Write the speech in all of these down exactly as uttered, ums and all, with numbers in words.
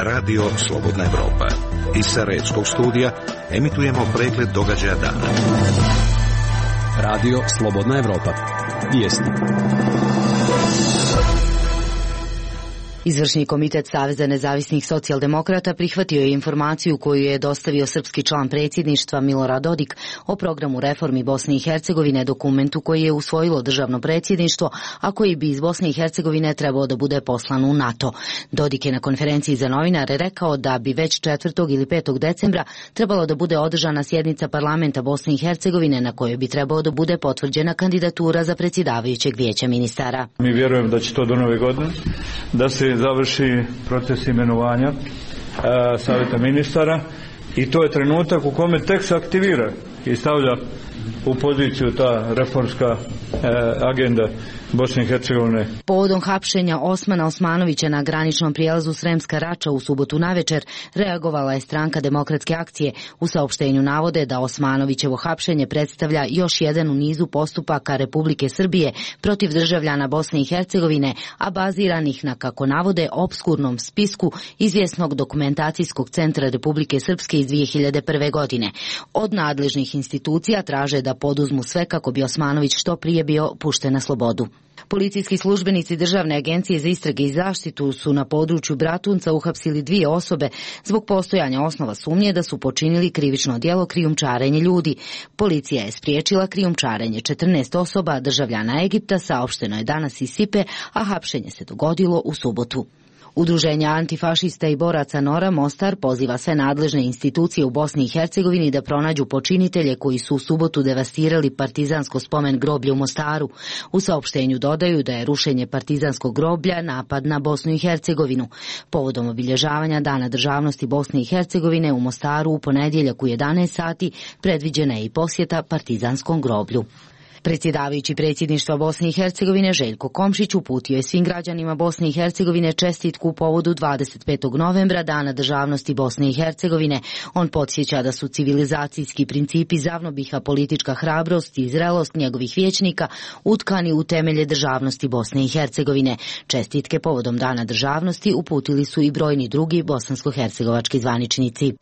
Radio Slobodna Evropa. Iz Sarajevskog studija emitujemo pregled događaja dana. Radio Slobodna Evropa. Vijesti. Izvršni komitet Saveza nezavisnih socijaldemokrata prihvatio je informaciju koju je dostavio srpski član predsjedništva Milorad Dodik o programu reformi Bosne i Hercegovine, dokumentu koji je usvojilo državno predsjedništvo, a koji bi iz Bosne i Hercegovine trebao da bude poslan u NATO. Dodik je na konferenciji za novinare rekao da bi već četvrtog ili petog decembra trebalo da bude održana sjednica parlamenta Bosne i Hercegovine na kojoj bi trebao da bude potvrđena kandidatura za predsjedavajućeg vijeća ministara. Mi vjerujem da će to do nove godine, da se završi proces imenovanja e, savjeta ministara i to je trenutak u kome tek se aktivira i stavlja u poziciju ta reformska e, agenda Bosne i Hercegovine. Povodom hapšenja Osmana Osmanovića na graničnom prijelazu Sremska Rača u subotu navečer reagovala je stranka Demokratske akcije. U saopštenju navode da Osmanovićevo hapšenje predstavlja još jedan u nizu postupaka Republike Srbije protiv državljana Bosne i Hercegovine, a baziranih na, kako navode, opskurnom spisku izvjesnog dokumentacijskog centra Republike Srpske iz dvije hiljade prve. godine. Od nadležnih institucija traže da poduzmu sve kako bi Osmanović što prije bio pušten na slobodu. Policijski službenici Državne agencije za istrage i zaštitu su na području Bratunca uhapsili dvije osobe zbog postojanja osnova sumnje da su počinili krivično djelo krijumčarenje ljudi. Policija je spriječila krijumčarenje četrnaest osoba državljana Egipta, saopšteno je danas iz Sipe, a hapšenje se dogodilo u subotu. Udruženja antifašista i boraca Nora Mostar poziva sve nadležne institucije u Bosni i Hercegovini da pronađu počinitelje koji su u subotu devastirali partizansko spomen groblje u Mostaru. U saopštenju dodaju da je rušenje partizanskog groblja napad na Bosnu i Hercegovinu. Povodom obilježavanja Dana državnosti Bosne i Hercegovine u Mostaru u ponedjeljak u jedanaest sati predviđena je i posjeta partizanskom groblju. Predsjedavajući predsjedništva Bosne i Hercegovine Željko Komšić uputio je svim građanima Bosne i Hercegovine čestitku u povodu dvadeset petog novembra, Dana državnosti Bosne i Hercegovine. On podsjeća da su civilizacijski principi zavnobiha, politička hrabrost i zrelost njegovih vijećnika utkani u temelje državnosti Bosne i Hercegovine. Čestitke povodom Dana državnosti uputili su i brojni drugi bosansko-hercegovački zvaničnici.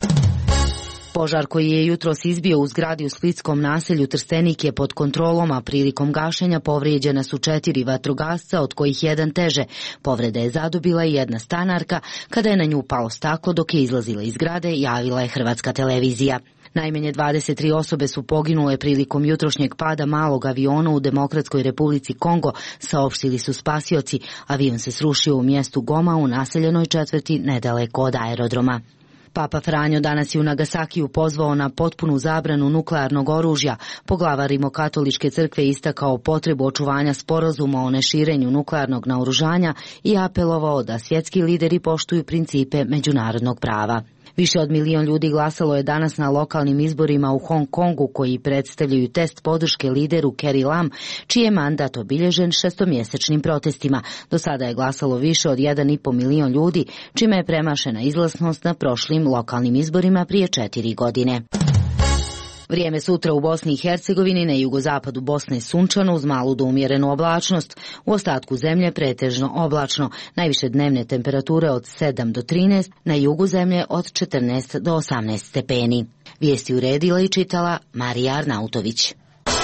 Požar koji je jutros izbio u zgradi u splitskom naselju Trstenik je pod kontrolom, a prilikom gašenja povrijeđena su četiri vatrogasca, od kojih jedan teže. Povrede je zadobila i jedna stanarka, kada je na nju palo staklo dok je izlazila iz zgrade, javila je Hrvatska televizija. Najmanje dvadeset tri osobe su poginule prilikom jutrošnjeg pada malog aviona u Demokratskoj Republici Kongo, saopštili su spasioci. Avion se srušio u mjestu Goma u naseljenoj četvrti nedaleko od aerodroma. Papa Franjo danas je u Nagasakiju pozvao na potpunu zabranu nuklearnog oružja. Poglavar Rimokatoličke crkve istakao potrebu očuvanja sporazuma o neširenju nuklearnog naoružanja i apelovao da svjetski lideri poštuju principe međunarodnog prava. Više od milion ljudi glasalo je danas na lokalnim izborima u Hong Kongu, koji predstavljaju test podrške lideru Carrie Lam, čiji je mandat obilježen šestomjesečnim protestima. Do sada je glasalo više od jedan i pol milion ljudi, čime je premašena izlaznost na prošlim lokalnim izborima prije četiri godine. Vrijeme sutra u Bosni i Hercegovini, na jugozapadu Bosne sunčano uz malu do umjerenu oblačnost. U ostatku zemlje pretežno oblačno, najviše dnevne temperature od sedam do trinaest, na jugu zemlje od četrnaest do osamnaest stepeni. Vijesti uredila i čitala Marija Arnautović.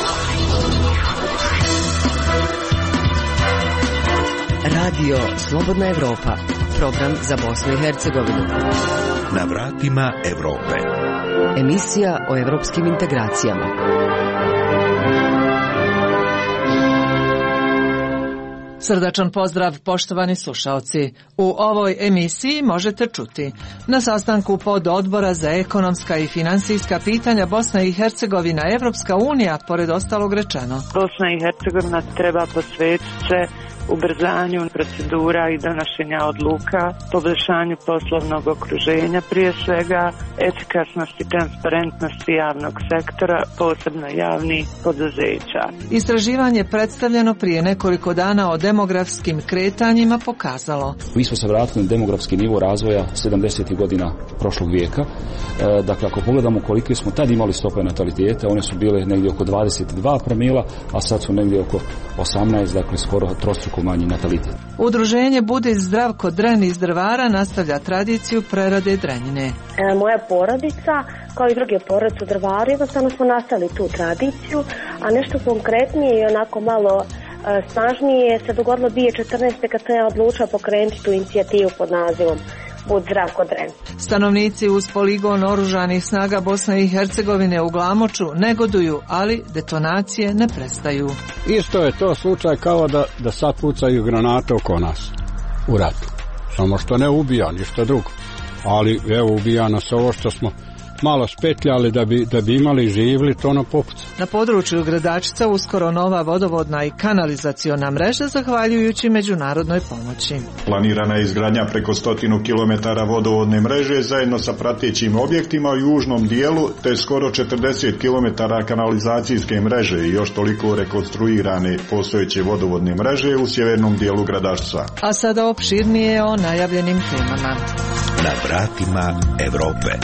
Radio Slobodna Evropa, program za Bosnu i Hercegovinu. Na vratima Evrope. Emisija o evropskim integracijama. Srdačan pozdrav, poštovani slušalci. U ovoj emisiji možete čuti: na sastanku pododbora za ekonomska i financijska pitanja Bosna i Hercegovina, Evropska unija, pored ostalog rečeno. Bosna i Hercegovina treba posvetiti se ubrzanju procedura i donošenja odluka, poboljšanju poslovnog okruženja, prije svega efikasnosti i transparentnosti javnog sektora, posebno javnih poduzeća. Istraživanje predstavljeno prije nekoliko dana o demografskim kretanjima pokazalo: mi smo se vratili na demografski nivo razvoja sedamdesetih godina prošlog vijeka. E, dakle, ako pogledamo kolike smo tad imali stope nataliteta, one su bile negdje oko dvadeset dva promila, a sad su negdje oko osamnaest, dakle skoro trostruko daleko manji natalitet. Udruženje Budi zdrav kod Dren iz Drvara nastavlja tradiciju prerade drenjine. E, moja porodica, kao i druge porodice u Drvaru, jednostavno smo nastavili tu tradiciju, a nešto konkretnije i onako malo e, snažnije se dogodilo dvije tisuće četrnaeste. kad sam ja odlučila pokrenuti tu inicijativu pod nazivom Bud zdrav kod Dren. Stanovnici uz poligon oružanih snaga Bosne i Hercegovine u Glamoču negoduju, ali detonacije ne prestaju. Isto je to slučaj kao da, da sad pucaju granate oko nas u ratu. Samo što ne ubija, ništa drugo. Ali evo ubija nas ovo što smo malo spetljali da bi, da bi imali živli, to na popuca. Na području Gradačica uskoro nova vodovodna i kanalizaciona mreža zahvaljujući međunarodnoj pomoći. Planirana je izgradnja preko stotinu kilometara vodovodne mreže zajedno sa pratećim objektima u južnom dijelu te skoro četrdeset kilometara kanalizacijske mreže i još toliko rekonstruirane postojeće vodovodne mreže u sjevernom dijelu Gradačca. A sada opširnije o najavljenim temama. Na vratima Evrope.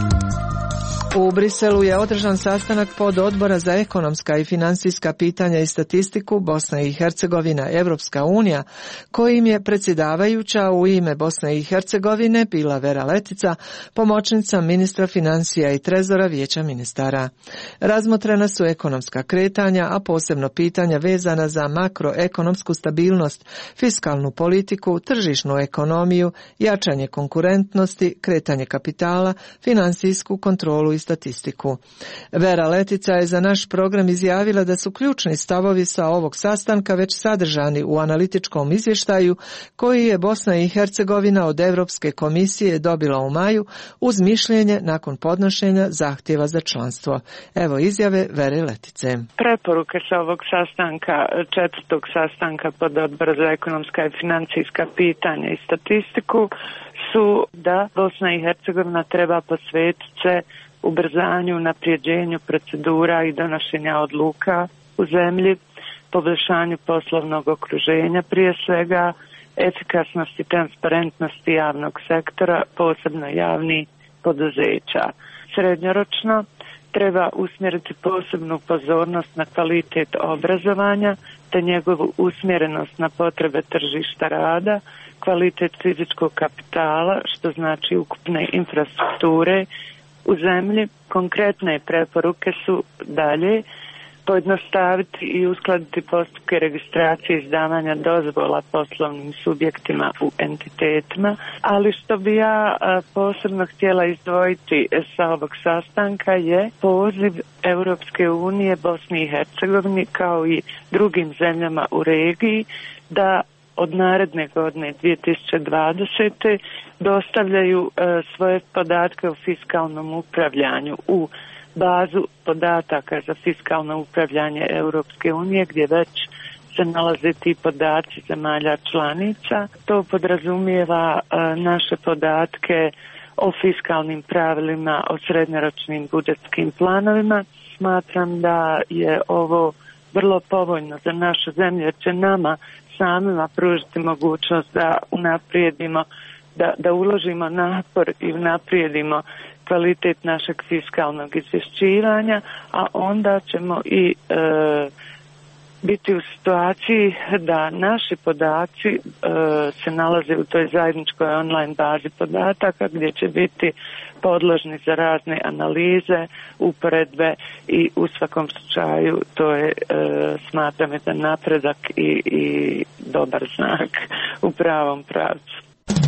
U Briselu je održan sastanak pod odbora za ekonomska i financijska pitanja i statistiku Bosna i Hercegovina Evropska unija, kojim je predsjedavajuća u ime Bosne i Hercegovine bila Vera Letica, pomoćnica ministra financija i trezora Vijeća ministara. Razmotrena su ekonomska kretanja, a posebno pitanja vezana za makroekonomsku stabilnost, fiskalnu politiku, tržišnu ekonomiju, jačanje konkurentnosti, kretanje kapitala, financijsku kontrolu i statistiku. Vera Letica je za naš program izjavila da su ključni stavovi sa ovog sastanka već sadržani u analitičkom izvještaju koji je Bosna i Hercegovina od Europske komisije dobila u maju uz mišljenje nakon podnošenja zahtjeva za članstvo. Evo izjave Vere Letice. Preporuke sa ovog sastanka, četvrtog sastanka pod odbora za ekonomska i financijska pitanja i statistiku su da Bosna i Hercegovina treba posvetiti se ubrzanju, unaprijeđenju procedura i donošenja odluka u zemlji, poboljšanju poslovnog okruženja prije svega, efikasnosti i transparentnosti javnog sektora, posebno javnih poduzeća. Srednjoročno treba usmjeriti posebnu pozornost na kvalitet obrazovanja te njegovu usmjerenost na potrebe tržišta rada, kvalitet fizičkog kapitala, što znači ukupne infrastrukture u zemlji. Konkretne preporuke su dalje pojednostaviti i uskladiti postupke registracije i izdavanja dozvola poslovnim subjektima u entitetima, ali što bi ja posebno htjela izdvojiti sa ovog sastanka je poziv Europske unije Bosni i Hercegovini kao i drugim zemljama u regiji da od naredne godine dvije tisuće dvadesete dostavljaju e, svoje podatke o fiskalnom upravljanju u bazu podataka za fiskalno upravljanje Europske unije gdje već se nalaze ti podaci zemalja članica. To podrazumijeva e, naše podatke o fiskalnim pravilima, o srednjoročnim budžetskim planovima. Smatram da je ovo vrlo povoljno za našu zemlju jer će nama samima pružiti mogućnost da unaprijedimo, da, da uložimo napor i unaprijedimo kvalitet našeg fiskalnog izvješćivanja, a onda ćemo i e, biti u situaciji da naši podaci e, se nalaze u toj zajedničkoj online bazi podataka gdje će biti podložni za razne analize, uporedbe i u svakom slučaju to je, e, smatram, jedan napredak i, i dobar znak u pravom pravcu.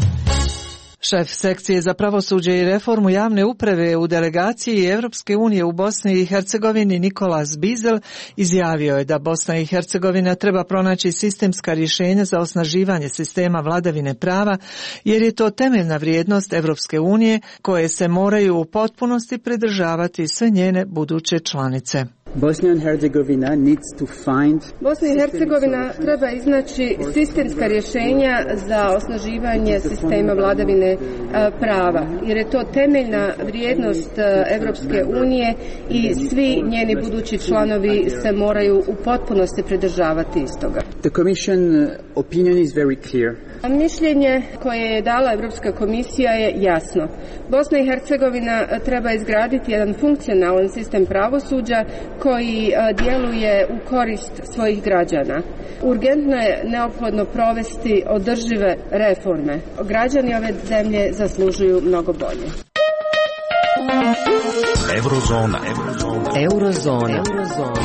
Šef sekcije za pravosuđe i reformu javne uprave u delegaciji Europske unije u Bosni i Hercegovini Nikolas Bizel izjavio je da Bosna i Hercegovina treba pronaći sistemska rješenja za osnaživanje sistema vladavine prava jer je to temeljna vrijednost Europske unije koje se moraju u potpunosti pridržavati sve njene buduće članice. Bosnia and Herzegovina needs to find Bosna i Hercegovina treba iznaći sistemska rješenja za osnaživanje sistema vladavine prava, jer je to temeljna vrijednost Europske unije i svi njeni budući članovi se moraju u potpunosti pridržavati istoga. The Commission opinion is very clear. Mišljenje koje je dala Europska komisija je jasno. Bosna i Hercegovina treba izgraditi jedan funkcionalan sistem pravosuđa koji djeluje u korist svojih građana. Urgentno je neophodno provesti održive reforme. Građani ove zemlje zaslužuju mnogo bolje. Eurozona. Eurozona. Eurozona.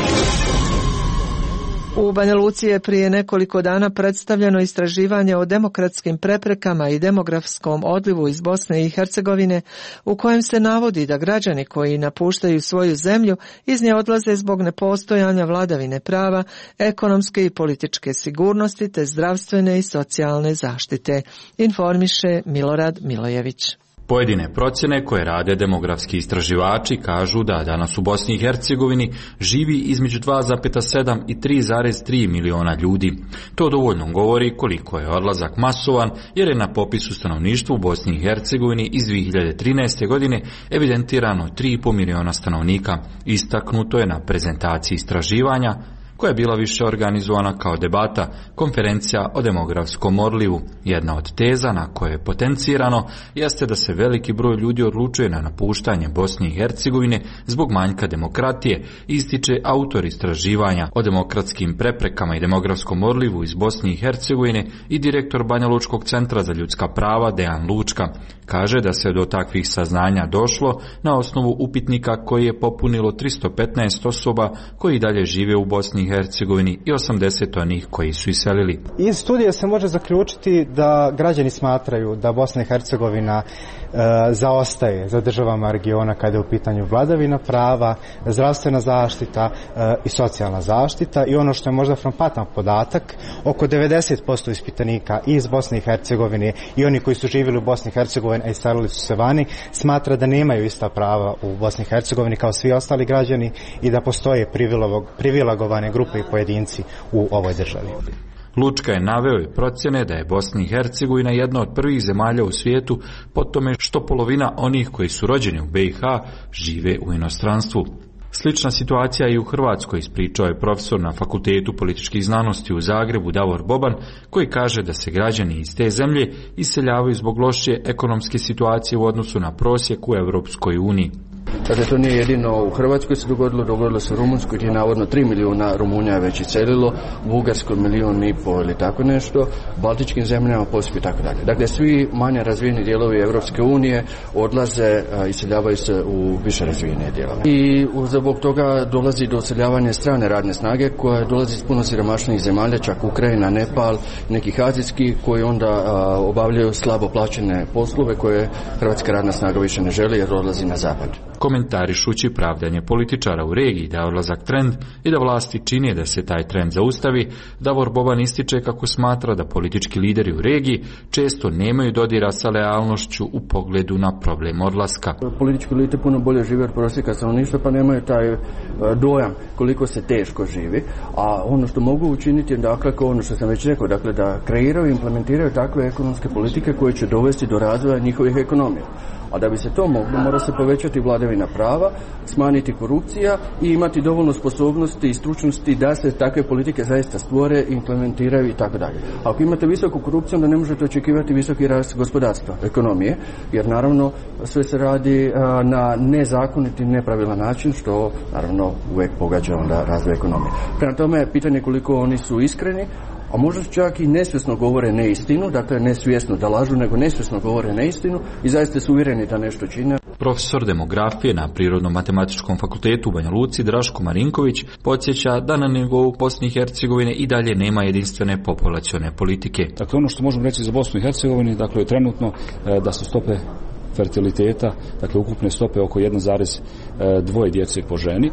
U Banja Luci je prije nekoliko dana predstavljeno istraživanje o demokratskim preprekama i demografskom odlivu iz Bosne i Hercegovine, u kojem se navodi da građani koji napuštaju svoju zemlju iz nje odlaze zbog nepostojanja vladavine prava, ekonomske i političke sigurnosti te zdravstvene i socijalne zaštite, informiše Milorad Milojević. Pojedine procjene koje rade demografski istraživači kažu da danas u Bosni i Hercegovini živi između dva zarez sedam i tri zarez tri miliona ljudi. To dovoljno govori koliko je odlazak masovan, jer je na popisu stanovništva u Bosni i Hercegovini iz dvije hiljade trinaeste. godine evidentirano tri i pol miliona stanovnika. Istaknuto je na prezentaciji istraživanja, koja je bila više organizovana kao debata, konferencija o demografskom odlivu. Jedna od teza na koje je potencirano jeste da se veliki broj ljudi odlučuje na napuštanje Bosne i Hercegovine zbog manjka demokratije, ističe autor istraživanja o demokratskim preprekama i demografskom odlivu iz Bosne i Hercegovine i direktor Banja Lučkog centra za ljudska prava Dejan Lučka. Kaže da se do takvih saznanja došlo na osnovu upitnika koji je popunilo tristo petnaest osoba koji dalje žive u Bosni i Hercegovini i osamdeset onih koji su iselili. Iz studije se može zaključiti da građani smatraju da Bosna i Hercegovina e, zaostaje za državama regiona kada je u pitanju vladavina prava, zdravstvena zaštita e, i socijalna zaštita, i ono što je možda frapantan podatak, oko devedeset posto ispitanika iz Bosne i Hercegovine i oni koji su živjeli u Bosni i Hercegovini a iselili su se vani, smatra da nemaju ista prava u Bosni i Hercegovini kao svi ostali građani i da postoje privilegovane grupe i pojedinci u ovoj državi. Lučka je naveo i procjene da je Bosna i Hercegovina jedna od prvih zemalja u svijetu po tome što polovina onih koji su rođeni u be i ha žive u inostranstvu. Slična situacija i u Hrvatskoj, ispričao je profesor na Fakultetu političkih znanosti u Zagrebu Davor Boban, koji kaže da se građani iz te zemlje iseljavaju zbog lošije ekonomske situacije u odnosu na prosjek u Europskoj uniji. Dakle, to nije jedino u Hrvatskoj se dogodilo, dogodilo se u Rumunjskoj gdje je navodno tri milijuna Rumunja već iselilo, u Bugarskoj milijun i pol ili tako nešto, Baltičkim zemljama poslije i tako dalje. Dakle, svi manje razvijeni dijelovi Europske unije odlaze, iseljavaju se u više razvijene dijelove. I zbog toga dolazi do useljavanja strane radne snage koja dolazi iz puno siromašnijih zemalja, čak Ukrajina, Nepal, nekih azijskih, koji onda a, obavljaju slabo plaćene poslove koje hrvatska radna snaga više ne želi jer odlazi na zapad. Komentarišući pravdanje političara u regiji da je odlazak trend i da vlasti čine da se taj trend zaustavi, Davor Boban ističe kako smatra da politički lideri u regiji često nemaju dodira sa realnošću u pogledu na problem odlaska. Politički elite puno bolje žive od prosjeka stanovništva, pa nemaju taj dojam koliko se teško živi, a ono što mogu učiniti je dakle ono što sam već rekao, dakle da kreiraju i implementiraju takve ekonomske politike koje će dovesti do razvoja njihovih ekonomija. A da bi se to moglo, mora se povećati vladavina prava, smanjiti korupcija i imati dovoljno sposobnosti i stručnosti da se takve politike zaista stvore, implementiraju i tako dalje. Ako imate visoku korupciju, onda ne možete očekivati visoki rast gospodarstva, ekonomije, jer naravno sve se radi a, na nezakoniti, nepravilan način, što naravno uvijek pogađa onda razvoj ekonomije. Prema tome, pitanje koliko oni su iskreni, a možda čak i nesvjesno govore neistinu, dakle ne svjesno da lažu, nego nesvjesno govore neistinu i zaista su uvjereni da nešto čine. Profesor demografije na Prirodno-matematičkom fakultetu u Banja Luci Draško Marinković podsjeća da na nivou Bosne i Hercegovine i dalje nema jedinstvene populacione politike. Dakle, ono što možemo reći za Bosnu i Hercegovinu, dakle, je trenutno da su stope fertiliteta, dakle ukupne stope oko jedan zarez dva djece po ženi,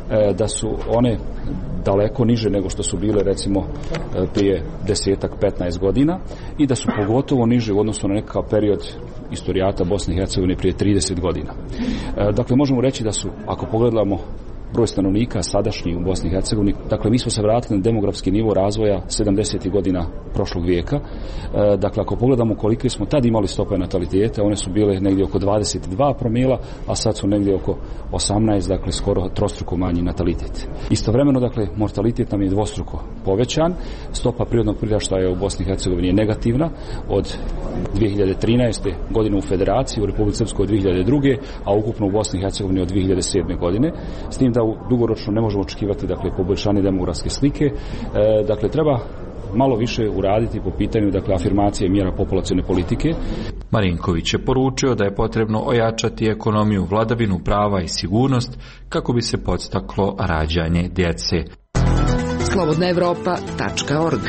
da su one daleko niže nego što su bile recimo prije desetak, petnaest godina i da su pogotovo niže u odnosu na nekakav period istorijata Bosne i Hercegovine prije trideset godina. Dakle, možemo reći da su, ako pogledamo broj stanovnika sadašnji u Bosni i Hercegovini, dakle mi smo se vratili na demografski nivo razvoja sedamdesetih godina prošlog vijeka. Dakle, ako pogledamo kolike smo tad imali stope nataliteta, one su bile negdje oko dvadeset dva promila, a sad su negdje oko osamnaest, dakle skoro trostruko manji natalitet. Istovremeno, dakle, mortalitet nam je dvostruko povećan, stopa prirodnog priraštaja u Bosni i Hercegovini je negativna od dvije hiljade trinaeste. godine u Federaciji, u Republici Srpskoj od dvije hiljade druge. a ukupno u Bosni i Hercegovini od dvije hiljade sedme. godine. S tim da dugoročno ne možemo očekivati dakle, poboljšanje demografske slike. E, dakle, treba malo više uraditi po pitanju dakle, afirmacije mjera populacione politike. Marinković je poručio da je potrebno ojačati ekonomiju, vladavinu prava i sigurnost kako bi se podstaklo rađanje djece. slobodna evropa tačka org.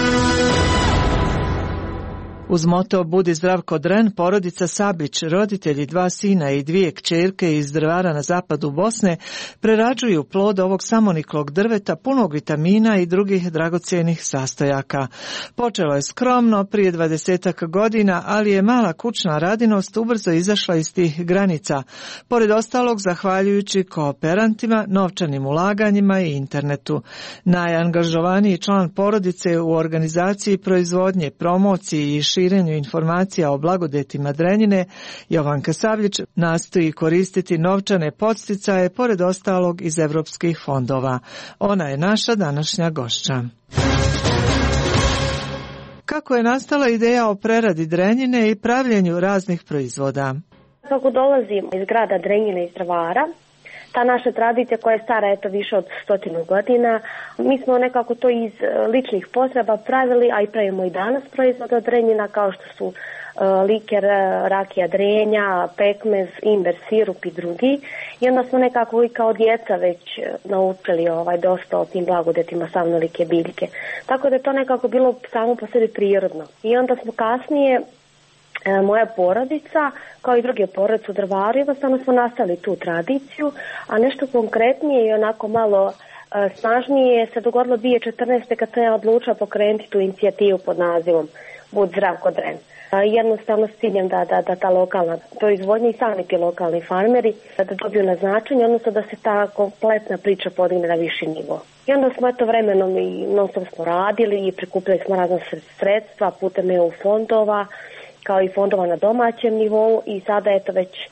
Uz moto Budi zdrav ko dren, porodica Sablić, roditelji dva sina i dvije kćerke iz Drvara na zapadu Bosne, prerađuju plod ovog samoniklog drveta punog vitamina i drugih dragocjenih sastojaka. Počelo je skromno prije dvadesetak godina, ali je mala kućna radinost ubrzo izašla iz tih granica. Pored ostalog, zahvaljujući kooperantima, novčanim ulaganjima i internetu. Najangažovaniji član porodice u organizaciji proizvodnje, promociji i širenju informacija o blagodetima Drenjine, Jovanka Sablić nastoji koristiti novčane podsticaje pored ostalog iz evropskih fondova. Ona je naša današnja gošća. Kako je nastala ideja o preradi Drenjine i pravljenju raznih proizvoda? Kako dolazim iz grada Drenjine iz Drvara, ta naša tradicija koja je stara eto više od stotinu godina, mi smo nekako to iz ličnih potreba pravili, a i pravimo i danas proizvod od Drenjina kao što su uh, liker, rakija Drenja, pekmez, imber, sirup i drugi. I onda smo nekako i kao djeca već naučili ovaj, dosta o tim blagodetima samnolike biljke. Tako da je to nekako bilo samo po sebi prirodno. I onda smo kasnije moja porodica, kao i druge porodice u Drvaru, jednostavno smo nastavili tu tradiciju, a nešto konkretnije i onako malo e, snažnije se dogodilo dvije tisuće četrnaeste. kad sam ja odlučila pokrenuti tu inicijativu pod nazivom Budi zdrav ko dren. E, jednostavno s ciljem da, da, da ta lokalna proizvodnja i sami ti lokalni farmeri da dobiju na značenje, odnosno da se ta kompletna priča podigne na viši nivo. I onda smo eto vremenom i non stop smo radili i prikupili smo razna sredstva putem E U fondova, kao i fondova na domaćem nivou i sada eto već e,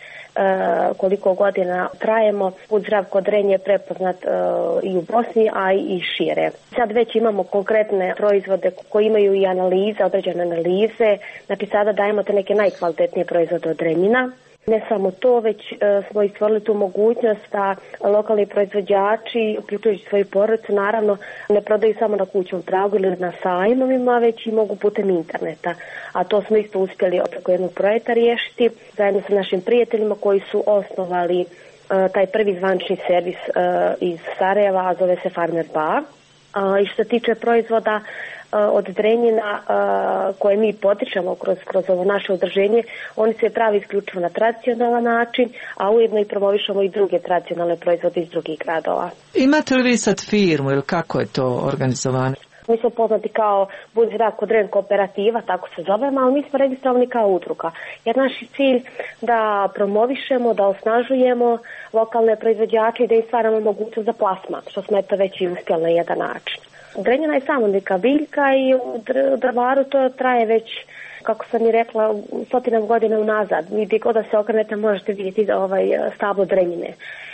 koliko godina trajemo, Budi zdrav ko dren je prepoznat e, i u Bosni, a i šire. Sad već imamo konkretne proizvode koji imaju i analize, određene analize, znači sada dajemo te neke najkvalitetnije proizvode od Drenjina. Ne samo to, već e, smo i stvorili tu mogućnost da lokalni proizvođači, uključujući svoju porodicu, naravno ne prodaju samo na kućnom pragu ili na sajmovima, već i mogu putem interneta. A to smo isto uspjeli preko jednog projekta riješiti, zajedno sa našim prijateljima koji su osnovali e, taj prvi zvanični servis e, iz Sarajeva, a zove se Farmer Bar. A, I što se tiče proizvoda od Drenjina koje mi potičemo kroz, kroz ovo naše udruženje, oni se pravi isključivo na tradicionalan način, a ujedno i promovišemo i druge tradicionalne proizvode iz drugih gradova. Imate li vi sad firmu ili kako je to organizovano? Mi smo poznati kao Budi zdrav ko dren kooperativa, tako se zovemo, ali mi smo registrovani kao udruga. Jer naš je cilj da promovišemo, da osnažujemo lokalne proizvođače i da im stvaramo mogućnost za plasman, što smo eto već i uspjeli na jedan način. Drenjina je samo neka biljka i u Drvaru to traje već, kako sam i rekla, stotinama godina unazad. Gdje god da se okrenete možete vidjeti ovaj stablo Drenjine. E,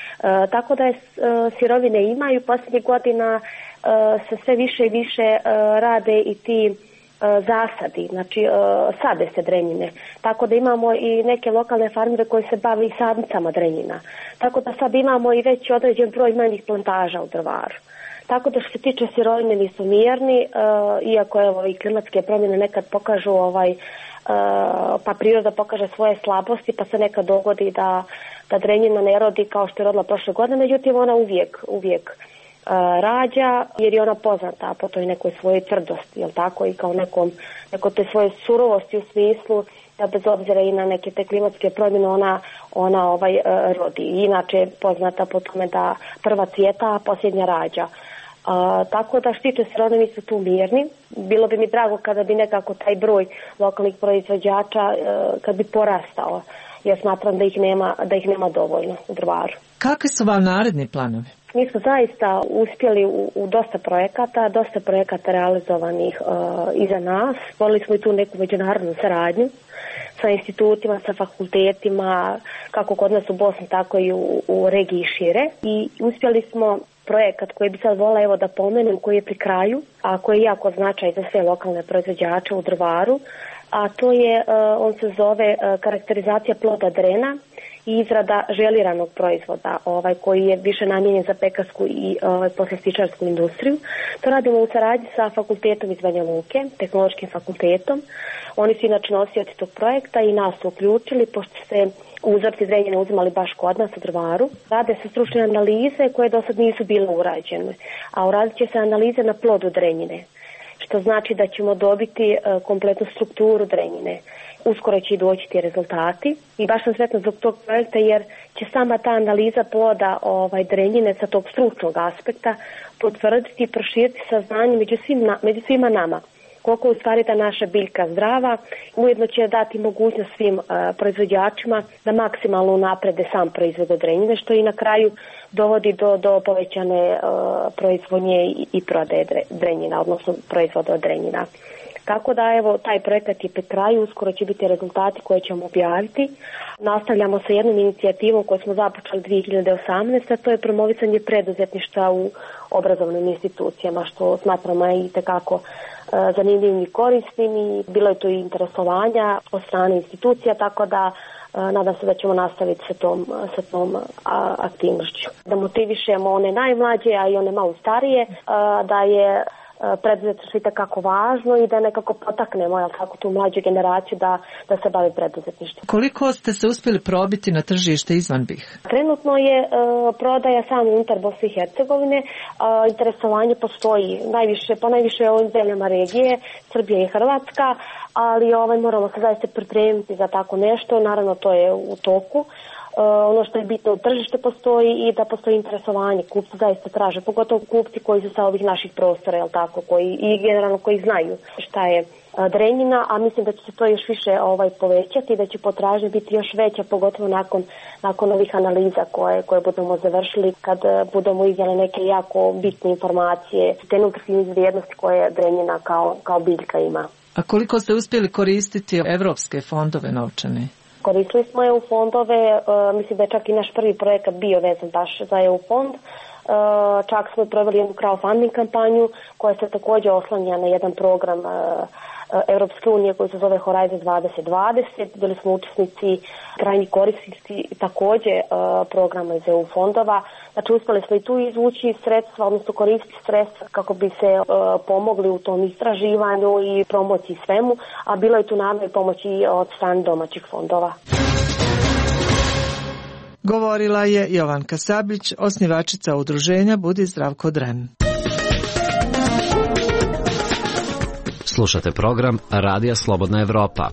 tako da je sirovine imaju, posljednjih godina e, se sve više i više e, rade i ti e, zasadi, znači e, sade se Drenjine. Tako da imamo i neke lokalne farmere koji se bave i sadnicama Drenjina. Tako da sad imamo i već određen broj manjih plantaža u Drvaru. Tako da što se tiče sirovine mi su mirni, uh, iako evo i klimatske promjene nekad pokažu ovaj, uh, pa priroda pokaže svoje slabosti, pa se nekad dogodi da, da Drenjina ne rodi kao što je rodila prošle godine, međutim ona uvijek, uvijek uh, rađa jer je ona poznata po toj nekoj svojoj tvrdosti, jel tako, i kao nekom, neko te svoje surovosti u smislu da bez obzira i na neke te klimatske promjene ona, ona ovaj, uh, rodi. I inače je poznata po tome da prva cvjeta, a posljednja rađa. Uh, tako da štiče se oni mi su tu mirni. Bilo bi mi drago kada bi nekako taj broj lokalnih proizvođača uh, kad bi porastao, jer smatram da ih nema, da ih nema dovoljno u Drvaru. Kakvi su vam naredni planovi? Mi smo zaista uspjeli u, u dosta projekata, dosta projekata realizovanih uh, iza nas. Stvorili smo i tu neku međunarodnu saradnju sa institutima, sa fakultetima, kako kod nas u Bosni, tako i u, u regiji šire. I uspjeli smo projekat koji bi sad volila evo da pomenem, koji je pri kraju, a koji je jako značaj za sve lokalne proizvođače u Drvaru. a to je, on se zove karakterizacija ploda drena i izrada želiranog proizvoda, ovaj, koji je više namijenjen za pekarsku i ovaj, poslastičarsku industriju. To radimo u saradnji sa fakultetom iz Banja Luke, tehnološkim fakultetom. Oni su inače nosioci tog projekta i nas su uključili, pošto se uzorci drenjine uzimali baš kod nas u Drvaru. Rade se stručne analize koje do sad nisu bile urađene, a uradit će se analize na plodu drenjine, što znači da ćemo dobiti uh, kompletnu strukturu drenjine. Uskoro će i doći ti rezultati i baš sam sretna zbog tog projekta jer će sama ta analiza ploda ovaj, drenjine sa tog stručnog aspekta potvrditi i proširiti saznanje među, svim na, među svima nama. Koliko je u stvari ta naša biljka zdrava, ujedno će dati mogućnost svim uh, proizvođačima da maksimalno unaprede sam proizvod od drenjine, što i na kraju dovodi do, do povećane uh, proizvodnje i, i prodaje drenjina, odnosno proizvoda od drenjina. Tako da, evo, taj projekat je pri kraju, uskoro će biti rezultati koje ćemo objaviti. Nastavljamo sa jednom inicijativom koju smo započeli dvije hiljade osamnaeste. To je promovisanje preduzetništva u obrazovnim institucijama, što smatramo je i tekako e, zanimljivim i korisnim i bilo je to i interesovanja od strane institucija, tako da e, nadam se da ćemo nastaviti sa tom, sa tom a, aktivnošću. Da motivišemo one najmlađe, a i one malo starije, a, da je preduzetništvo je tako važno i da nekako potaknemo jel, tako, tu mlađu generaciju da, da se bavi preduzetništvom. Koliko ste se uspjeli probiti na tržište izvan B i H? Trenutno je uh, prodaja samo unutar Bosne i Hercegovine, uh, interesovanje postoji najviše, po najviše ovim zemljama regije, Srbija i Hrvatska, ali ovaj, moramo se zaista pripremiti za tako nešto, naravno to je u toku. Uh, ono što je bitno, tržište postoji i da postoji interesovanje, kupci zaista traže, pogotovo kupci koji su sa ovih naših prostora, jel tako, koji i generalno koji znaju šta je uh, drenjina, a mislim da će se to još više ovaj povećati, da će potražnja biti još veća, pogotovo nakon, nakon ovih analiza koje, koje budemo završili, kad uh, budemo izdjeli neke jako bitne informacije, te nutritivne vrijednosti koje drenjina kao, kao biljka ima. A koliko ste uspjeli koristiti evropske fondove novčane? Koristili smo E U fondove, uh, mislim da je čak i naš prvi projekat bio vezan baš za E U fond. Uh, čak smo proveli jednu crowdfunding kampanju koja se također oslanja na jedan program uh, Europske unije koji se zove Horizon dvadeset dvadeset. Bili smo učesnici, krajnji korisnici također uh, programa iz E U fondova. Znači uspjeli smo i tu izvući sredstva, odnosno koristiti sredstva kako bi se uh, pomogli u tom istraživanju i promociji svemu, a bilo je tu naravno i pomoći od strane domaćih fondova. Govorila je Jovanka Sablić, osnivačica udruženja Budi zdrav ko dren. Slušate program Radija Slobodna Evropa.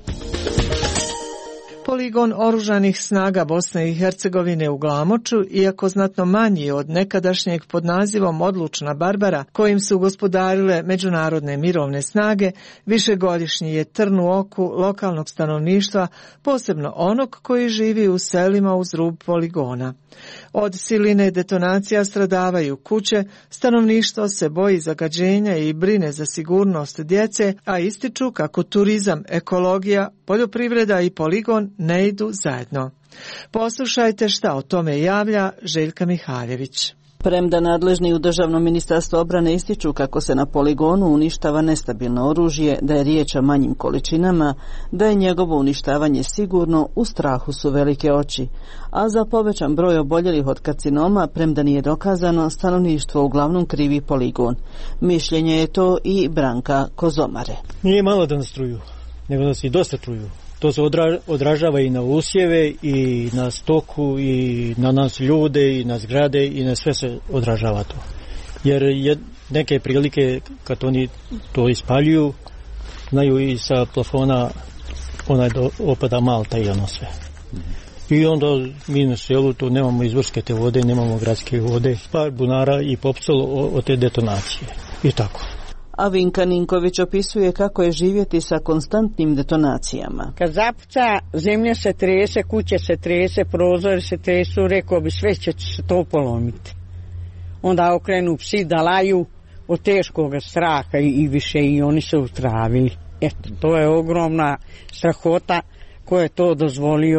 Poligon oružanih snaga Bosne i Hercegovine u Glamoču, iako znatno manji od nekadašnjeg pod nazivom Odlučna Barbara, kojim su gospodarile međunarodne mirovne snage, višegodišnji je trn u oku lokalnog stanovništva, posebno onog koji živi u selima uz rub poligona. Od siline detonacija stradavaju kuće, stanovništvo se boji zagađenja i brine za sigurnost djece, a ističu kako turizam, ekologija, poljoprivreda i poligon ne idu zajedno. Poslušajte šta o tome javlja Željka Mihaljević. Premda nadležni u Državnom ministarstvu obrane ističu kako se na poligonu uništava nestabilno oružje, da je riječ o manjim količinama, da je njegovo uništavanje sigurno, u strahu su velike oči. A za povećan broj oboljelih od karcinoma, premda nije dokazano, stanovništvo uglavnom krivi poligon. Mišljenje je to i Branka Kozomare. Nije malo da nas truju, nego nas i dosta truju. To se odražava i na usjeve, i na stoku, i na nas ljude, i na zgrade, i na sve se odražava to. Jer je neke prilike kad oni to ispaljuju, znaju i sa plafona onaj do, opada malta i ono sve. I onda mi na selu tu nemamo izvorske te vode, nemamo gradske vode, par bunara i popsalo od te detonacije. I tako. A Vinka Ninković opisuje kako je živjeti sa konstantnim detonacijama. Kad zapuca, zemlja se trese, kuće se trese, prozori se tresu, rekao bi sve će se to polomiti. Onda okrenu psi da laju od teškog straha i, i više i oni se utravili. Eto, to je ogromna strahota koja je to dozvolio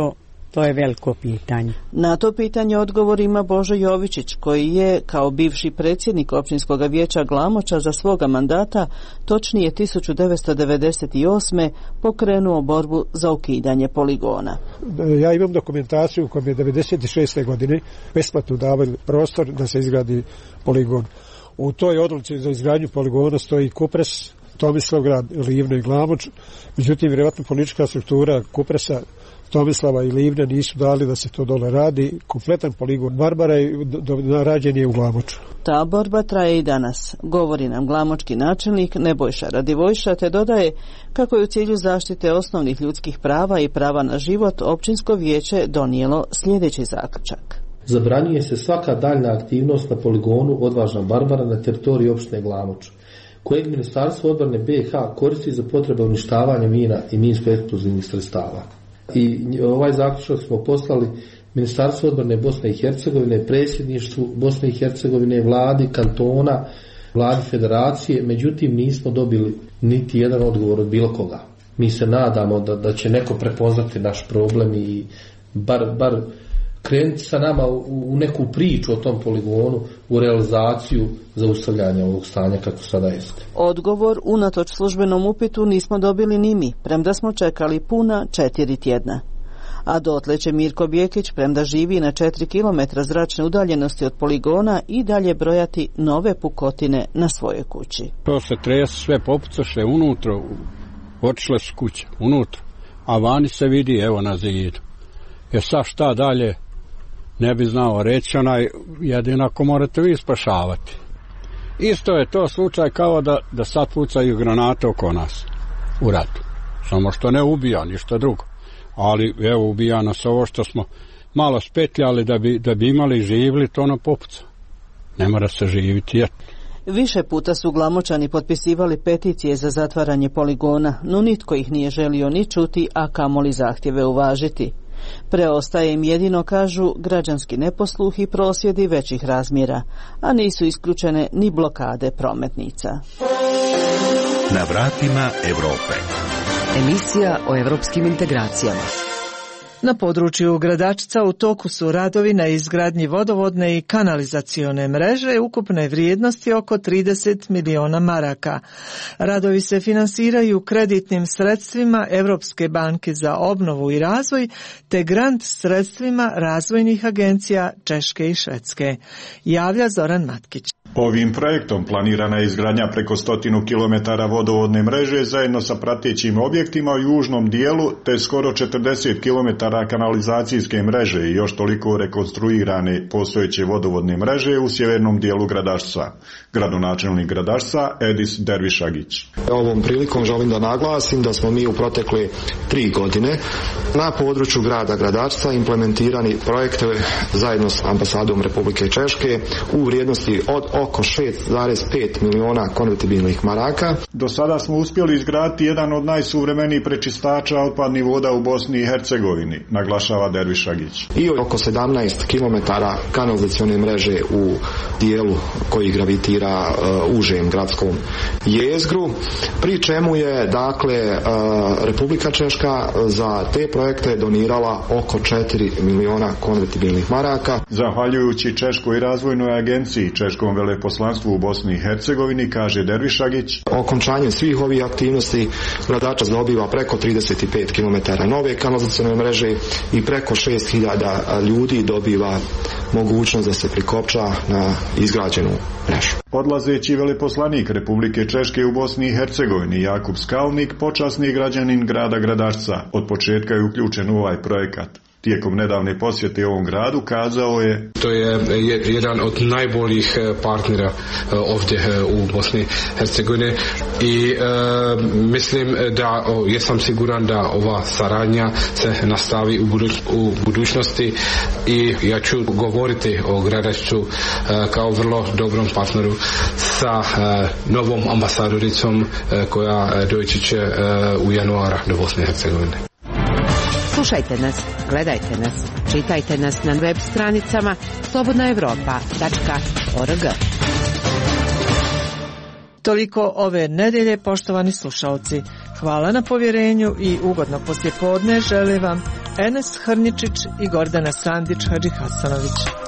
To je veliko pitanje. Na to pitanje odgovor ima Božo Jovičić, koji je, kao bivši predsjednik općinskog vijeća Glamoča, za svoga mandata, točnije tisuću devetsto devedeset osme pokrenuo borbu za ukidanje poligona. Ja imam dokumentaciju u kojoj je devedeset šeste godine besplatno davali prostor da se izgradi poligon. U toj odluci za izgradnju poligona stoji Kupres, Tomislavgrad, Livno i Glamoč. Međutim, vjerojatno politička struktura Kupresa, Tomislava i Livna nisu dali da se to dole radi. Kompletan poligon Barbara je rađen je u Glamoču. Ta borba traje i danas, govori nam glamočki načelnik Nebojša Radivojša, te dodaje kako je u cilju zaštite osnovnih ljudskih prava i prava na život općinsko vijeće donijelo sljedeći zaključak. Zabranjuje se svaka daljna aktivnost na poligonu Odvažna Barbara na teritoriji opštine Glamoč, kojeg Ministarstvo odbrane B iH koristi za potrebe uništavanja mina i minsko-eksplozivnih sredstava. I ovaj zaključak smo poslali Ministarstvu odbrane Bosne i Hercegovine, predsjedništvu Bosne i Hercegovine, vladi kantona, vladi federacije, međutim nismo dobili niti jedan odgovor od bilo koga. Mi se nadamo da, da će neko prepoznati naš problem i bar, bar krenuti sa nama u, u neku priču o tom poligonu, u realizaciju zaustavljanja ovog stanja kako sada jeste. Odgovor unatoč službenom upitu nismo dobili ni mi, premda smo čekali puna četiri tjedna. A dotle će Mirko Bjekić, premda živi na četiri kilometra zračne udaljenosti od poligona, i dalje brojati nove pukotine na svojoj kući. To se trese, sve popucaše unutra, otišle su kuće, unutra, a vani se vidi, evo na zidu. Jer sad šta dalje, ne bi znao reći, onaj, jedino ako morate vi spašavati. Isto je to slučaj kao da, da sad pucaju granate oko nas u ratu. Samo što ne ubija, ništa drugo. Ali evo, ubija nas ovo što smo malo spetljali da bi, da bi imali živili, to ono popuca. Ne mora se živiti, jer... Više puta su Glamočani potpisivali peticije za zatvaranje poligona, no nitko ih nije želio ni čuti, a kamoli zahtjeve uvažiti. Preostaje im jedino, kažu, građanski neposluh i prosvjedi većih razmjera, a nisu isključene ni blokade prometnica. Na vratima Europe. Emisija o europskim integracijama. Na području Gradačca u toku su radovi na izgradnji vodovodne i kanalizacione mreže ukupne vrijednosti oko trideset miliona maraka. Radovi se finansiraju kreditnim sredstvima Europske banke za obnovu i razvoj te grant sredstvima razvojnih agencija Češke i Švedske. Javlja Zoran Matkić. Ovim projektom planirana je izgradnja preko stotinu kilometara vodovodne mreže zajedno sa pratećim objektima u južnom dijelu te skoro četrdeset kilometara kanalizacijske mreže i još toliko rekonstruirane postojeće vodovodne mreže u sjevernom dijelu Gradačca. Gradonačelnik Gradačca Edis Dervišagić. Ovom prilikom želim da naglasim da smo mi u protekle tri godine na području grada Gradačca implementirani projekte zajedno s ambasadom Republike Češke u vrijednosti od oko šest zarez pet miliona konvertibilnih maraka. Do sada smo uspjeli izgraditi jedan od najsuvremenijih prečistača otpadnih voda u Bosni i Hercegovini, naglašava Dervišagić. I oko sedamnaest kilometara kanalizacione mreže u dijelu koji gravitira uh, užem gradskom jezgru, pri čemu je dakle uh, Republika Češka za te projekte donirala oko četiri miliona konvertibilnih maraka. Zahvaljujući Češkoj razvojnoj agenciji, Češkom veleposlanstvu u Bosni i Hercegovini, kaže Dervišagić. Okončanjem svih ovih aktivnosti Gradačac dobiva preko trideset pet kilometara nove kanalizacione mreže i preko šest hiljada ljudi dobiva mogućnost da se prikopča na izgrađenu mrežu. Odlazeći veleposlanik Republike Češke u Bosni i Hercegovini Jakub Skalnik, počasni građanin grada Gradačca, od početka je uključen u ovaj projekat. Tijekom nedavne posjete ovom gradu kazao je: To je jedan od najboljih partnera ovdje u Bosni i Hercegovini i e, mislim da, o, jesam siguran da ova saradnja se nastavi u, buduć, u budućnosti i ja ću govoriti o Gradačcu e, kao vrlo dobrom partneru sa e, novom ambasadoricom e, koja doći će e, u januara do Bosne i Hercegovine. Slušajte nas, gledajte nas, čitajte nas na web stranicama slobodna europa tačka org. Toliko ove nedjelje, poštovani slušalci. Hvala na povjerenju i ugodno poslijepodne želim vam Enes Hrničić i Gordana Sandić Hadžihasanović.